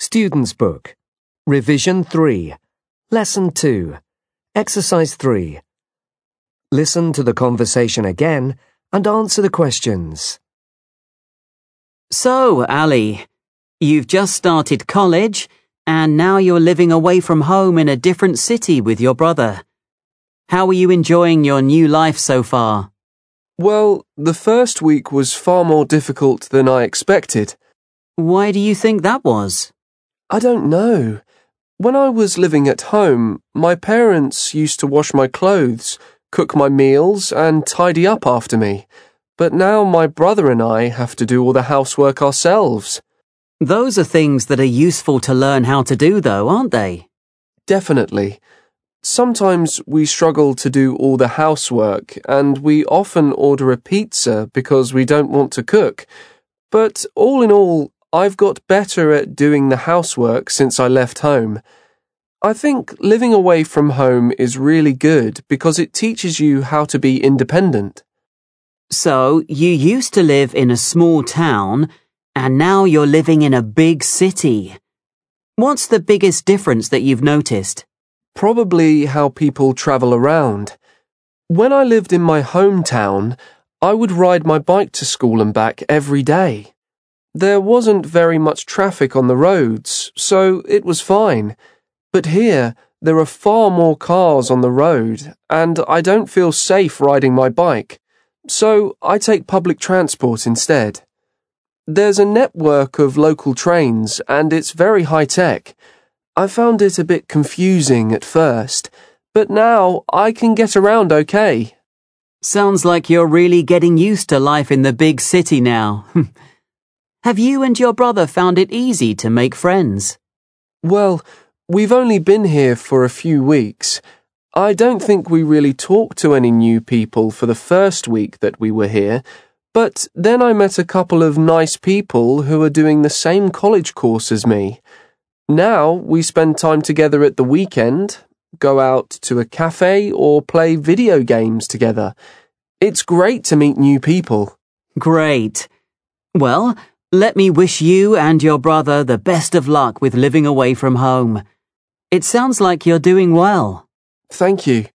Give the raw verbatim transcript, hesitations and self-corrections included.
Student's Book. Revision three. Lesson two. Exercise three. Listen to the conversation again and answer the questions. So, Ali, you've just started college and now you're living away from home in a different city with your brother. How are you enjoying your new life so far? Well, the first week was far more difficult than I expected. Why do you think that was? I don't know. When I was living at home, my parents used to wash my clothes, cook my meals, and tidy up after me. But now my brother and I have to do all the housework ourselves. Those are things that are useful to learn how to do, though, aren't they? Definitely. Sometimes we struggle to do all the housework, and we often order a pizza because we don't want to cook. But all in all, I've got better at doing the housework since I left home. I think living away from home is really good because it teaches you how to be independent. So, you used to live in a small town, and now you're living in a big city. What's the biggest difference that you've noticed? Probably how people travel around. When I lived in my hometown, I would ride my bike to school and back every day. There wasn't very much traffic on the roads, so it was fine. But here, there are far more cars on the road, and I don't feel safe riding my bike, so I take public transport instead. There's a network of local trains, and it's very high-tech. I found it a bit confusing at first, but now I can get around okay. Sounds like you're really getting used to life in the big city now. Have you and your brother found it easy to make friends? Well, we've only been here for a few weeks. I don't think we really talked to any new people for the first week that we were here, but then I met a couple of nice people who are doing the same college course as me. Now we spend time together at the weekend, go out to a cafe or play video games together. It's great to meet new people. Great. Well, let me wish you and your brother the best of luck with living away from home. It sounds like you're doing well. Thank you.